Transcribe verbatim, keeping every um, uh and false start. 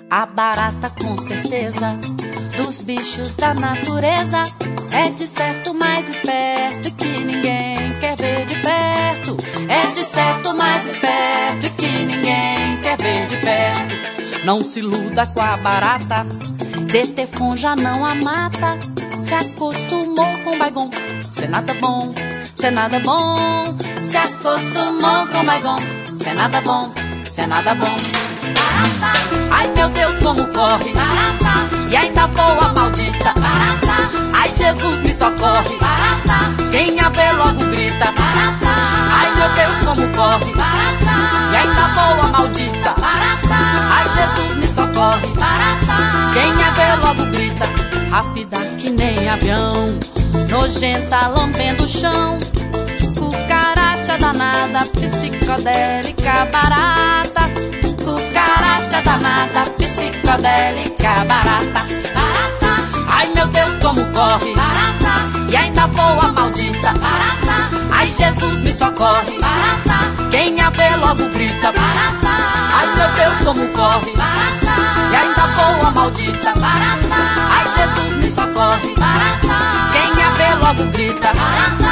A barata, com certeza, dos bichos da natureza, é de certo mais esperto e que ninguém quer ver de perto. É de certo mais esperto e que ninguém quer ver de perto. Não se iluda com a barata, Detefon já não a mata. Se acostumou com Baygon, cê nada bom, cê nada bom. Se acostumou com Baygon, cê nada bom, cê nada bom. Barata, ai meu Deus como corre, barata, e ainda voa maldita, barata. Ai Jesus me socorre, barata, quem a vê logo grita, barata. Ai meu Deus como corre, barata, e ainda voa maldita, barata. Ai Jesus me socorre, barata, quem a vê logo grita. Rápida que nem avião, nojenta lambendo o chão, cucaracha danada, psicodélica barata. Cucaracha danada, psicodélica barata. Barata, ai meu Deus como corre, barata, e ainda voa maldita, barata. Ai Jesus me socorre, barata, quem a vê logo grita, barata. Ai meu Deus como corre, barata, e ainda voa maldita, barata. Ai Jesus me socorre, barata, quem a vê logo grita, barata.